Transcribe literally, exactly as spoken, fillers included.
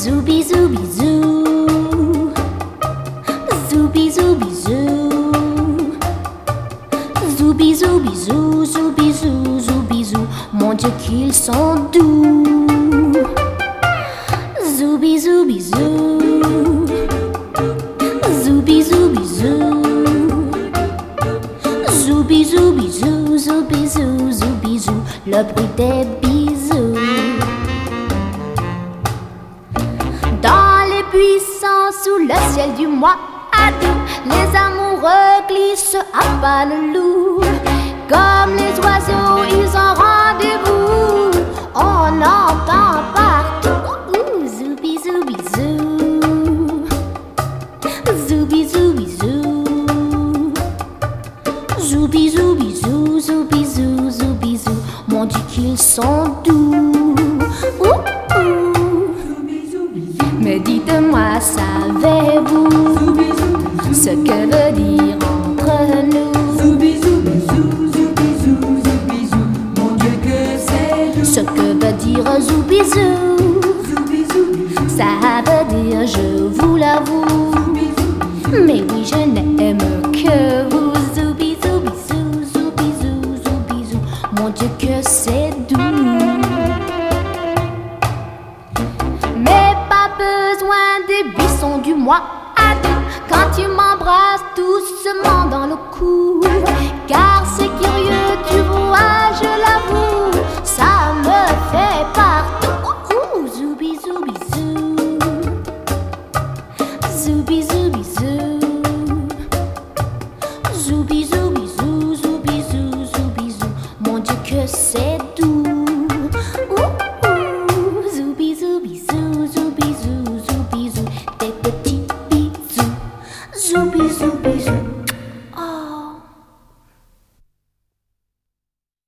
Zoubi zoubi zou, zoubi zoubi zou, zoubi zoubi zou, zoubi zou, zoubi zou. Mon Dieu qu'ils sont doux. Zoubi zoubi zou, zoubi zoubi zou, zoubi zoubi zou, zoubi zou, zoubi zou. Le bruit des bisous. Dans les buissons, sous le ciel du mois d'août, les amoureux glissent à pas le loup. Comme les oiseaux, ils ont rendez-vous. On entend partout ouh, zoubi zoubi zou, zoubi zoubi zou, zoubi zoubi zou, zoubi zou, zoubi zou. Mon Dieu qu'ils sont doux. Ouh, ouh. Mais dites-moi, savez-vous ce que veut dire entre nous? Zoubi zoubi zou, zoubi zou, zoubi zou. Mon Dieu que c'est doux. Ce que veut dire zoubi zou, Zoubi zoubi, ça veut dire je vous l'avoue. zoubi zoubi, Mais oui, je n'aime que vous. Zoubi zoubi zou, zoubi zou, zoubi zou. Mon Dieu que c'est doux. Mais pas besoin des buissons du mois d'août quand tu m'embrasses doucement dans le cou. Car c'est curieux, tu vois, je l'avoue, ça me fait partout. Ouh, zoubi zoubi zou, zoubi zoubi zou, zoubi zoubi zou, zoubi zou, zoubi zou. Mon Dieu que c'est